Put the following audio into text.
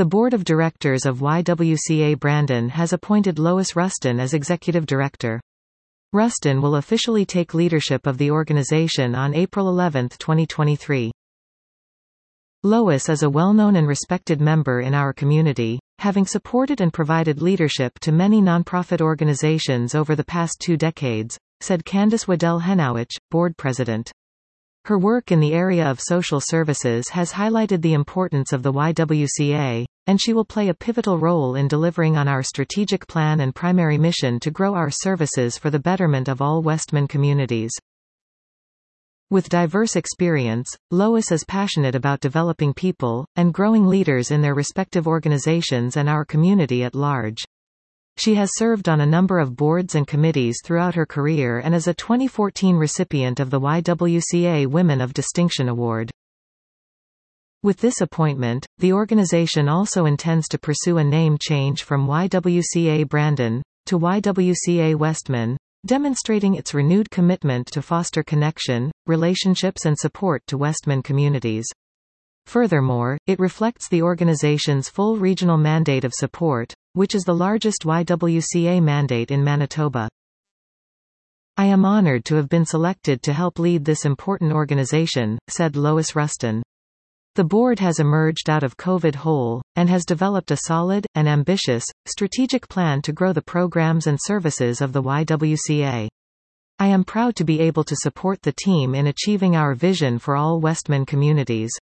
The Board of Directors of YWCA Brandon has appointed Lois Ruston as Executive Director. Ruston will officially take leadership of the organization on April 11, 2023. Lois is a well-known and respected member in our community, having supported and provided leadership to many nonprofit organizations over the past 2 decades, said Candace Waddell Henowich, Board President. Her work in the area of social services has highlighted the importance of the YWCA, and she will play a pivotal role in delivering on our strategic plan and primary mission to grow our services for the betterment of all Westman communities. With diverse experience, Lois is passionate about developing people, and growing leaders in their respective organizations and our community at large. She has served on a number of boards and committees throughout her career and is a 2014 recipient of the YWCA Women of Distinction Award. With this appointment, the organization also intends to pursue a name change from YWCA Brandon to YWCA Westman, demonstrating its renewed commitment to foster connection, relationships and support to Westman communities. Furthermore, it reflects the organization's full regional mandate of support, which is the largest YWCA mandate in Manitoba. I am honored to have been selected to help lead this important organization, said Lois Ruston. The board has emerged out of COVID hole, and has developed a solid, and ambitious, strategic plan to grow the programs and services of the YWCA. I am proud to be able to support the team in achieving our vision for all Westman communities.